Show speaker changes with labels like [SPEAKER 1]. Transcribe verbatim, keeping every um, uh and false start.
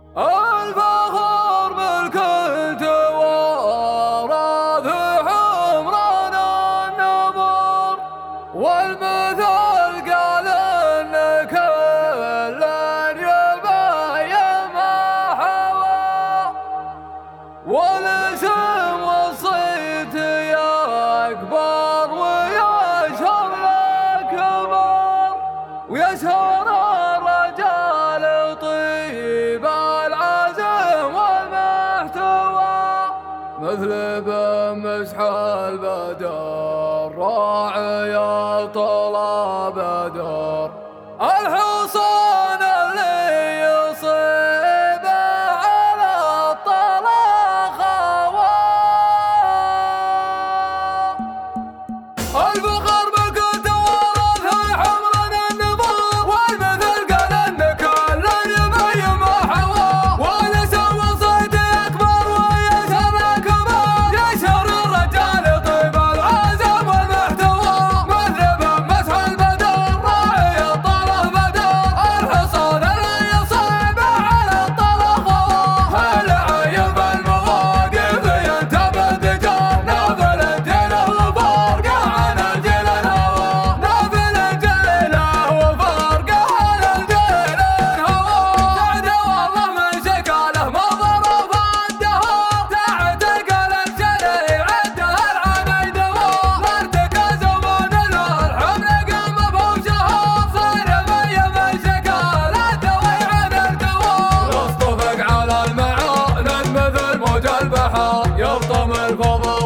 [SPEAKER 1] الفخر بالكل توارث حمران النمر، والمثل قال ان كل يبين ما حوى، والاسم والصيت يكبر ويشهر الكبر، ويشهر الرجال طيب العزم والمحتوى، مثل بمسح البدر راعي الطلا بدر، الحصان اللي يصيب على الطلا خوا. الفخر بالكل توارث حمران النمر، والمثل قال ان كل يبين ما حوى، والاسم والصيد يكبر ويشهر الكبر، يشهر الرجال طيب العزم والمحتوى، مثل بمسح البدر راعي الطلا بدر، الحصان اللي يصيب على الطلا خوا، العين بالمواقف ينتبه دجال، نافل الجيله وفارقه عن الجيل الهوى، نافل الجيله وفارقه عن الجيل الهوى، سعد والله من شكاله ما ظرف الدهر، تحت قلم شرعي عدها العمي دوا، لارتكى زمان الحمل قام بوشها، صار مي من شكاله دوي عن القوى، يصطفق على المعاني مثل موج البحر، يفطم الفضاء